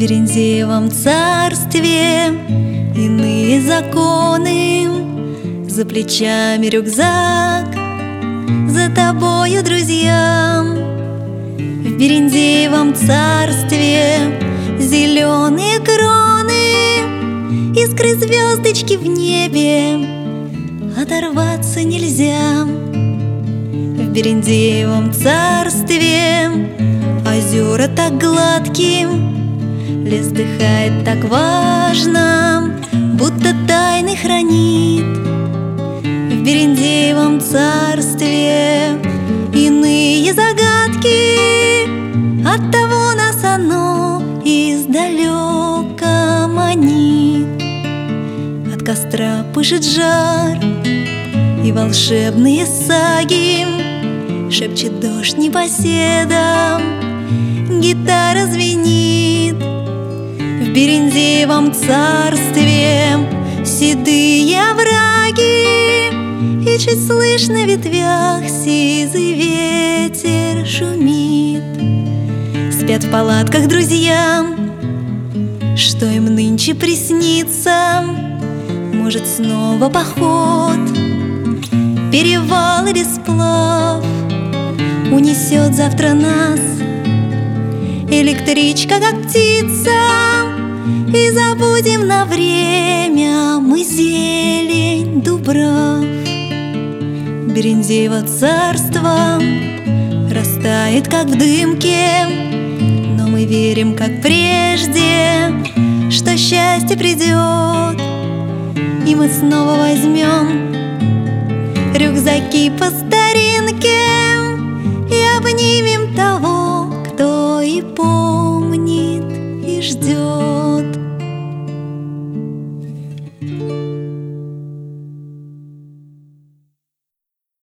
Берендеевом царстве иные законы. За плечами рюкзак, за тобою друзья. В Берендеевом царстве зеленые кроны, искры звездочки в небе, оторваться нельзя. В Берендеевом царстве озера так гладкие, лес дыхает так важно, будто тайны хранит. В Берендеевом царстве иные загадки, оттого нас оно издалека манит. От костра пышет жар, и волшебные саги шепчет дождь непоседам, гитара звенит. В Берендеевом царстве седые овраги, и чуть слышно в ветвях сизый ветер шумит. Спят в палатках друзья, что им нынче приснится? Может, снова поход, перевал или сплав унесет завтра нас электричка, как птица, и забудем на время мы зелень дубрав. Берендеево царство растает, как в дымке, но мы верим, как прежде, что счастье придет, и мы снова возьмем рюкзаки по старинке и обнимем того, кто и помнит.